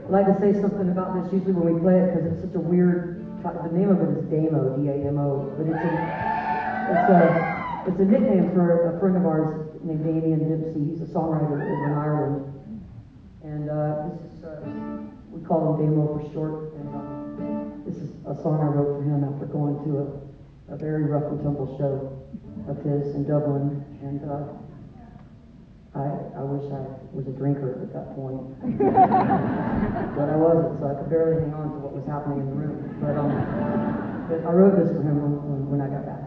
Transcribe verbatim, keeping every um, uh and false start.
I'd like to say something about this usually when we play it because it's such a weird. The name of it is Damo, D A M O, but it's a it's a it's a nickname for a friend of ours named Damien Dempsey. He's a songwriter over in Ireland, and uh, this is uh, we call him Damo for short. And um, this is a song I wrote for him after going to a, a very rough and tumble show of his in Dublin, and. Uh, I, I wish I was a drinker at that point, but I wasn't, so I could barely hang on to what was happening in the room. But, um, but I wrote this for him when, when, when I got back.